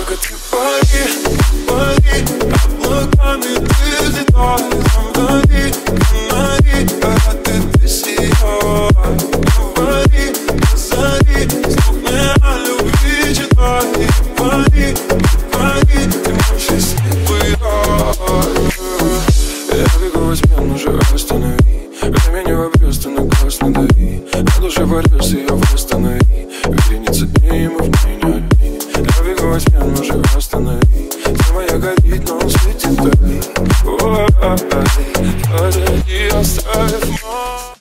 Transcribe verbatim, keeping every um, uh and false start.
Только ты пари, пари, облаками ты взлетаешь. Говори, говори, когда ты сияешь. Говори, позови, вслух мне о любви читай. Говори, говори, ты мой счастливый рай. Я бегу во тьме, ну же останови. Времени в обрез, ты на газ надави. На душе порез, ее восстанови. Вереница дней, мы в ней не одни. Я бегу во тьме, ну же останови. Все моя горит, но он светит вдали. Ой, позади оставив мой.